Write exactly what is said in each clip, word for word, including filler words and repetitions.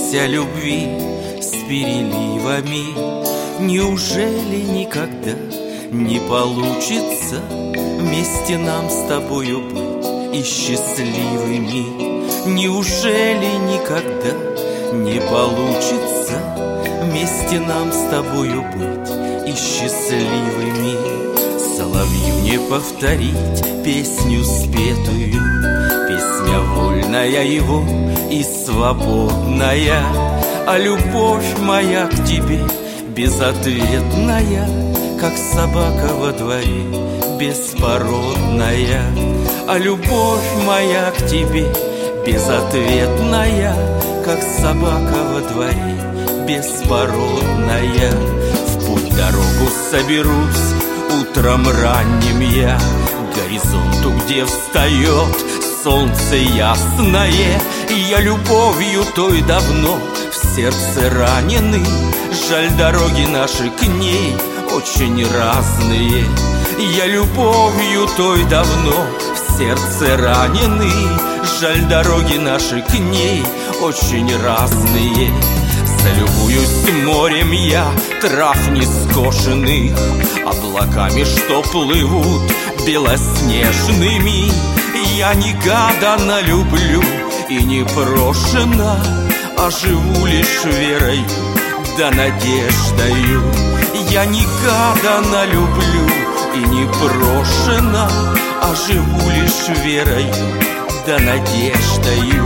спившейся любви с переливами. Неужели никогда не получится вместе нам с тобою быть и счастливыми? Неужели никогда не получится вместе нам с тобою быть и счастливыми? Соловью не повторить песню спетую, песня вольная его и свободная. А любовь моя к тебе безответная, как собака во дворе беспородная. А любовь моя к тебе безответная, как собака во дворе беспородная. В путь дорогу соберусь утром ранним я к горизонту, где встает солнце ясное. И я любовью той давно в сердце раненый. Жаль, дороги наши к ней очень разные. Я любовью той давно в сердце раненый. Жаль, дороги наши к ней очень разные. Залюбуюсь морем я трав нескошенных, облаками, что плывут белоснежными. Я негаданно люблю и не прошено, а живу лишь верой да надеждою. Я негаданно люблю и не прошено, а живу лишь верой да надеждою.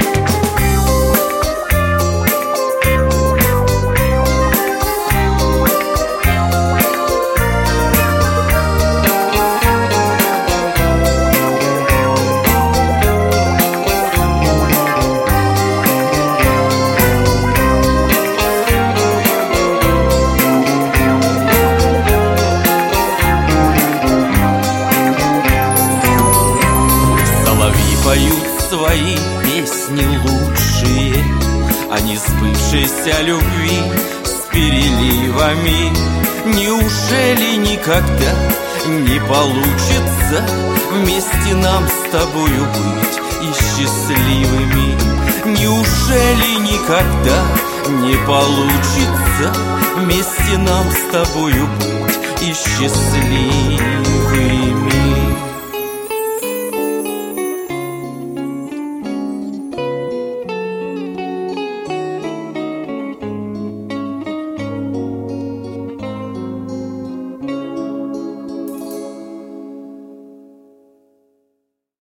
Поют свои песни лучшие о несбывшейся любви с переливами. Неужели никогда не получится вместе нам с тобою быть и счастливыми? Неужели никогда не получится вместе нам с тобою быть и счастливыми?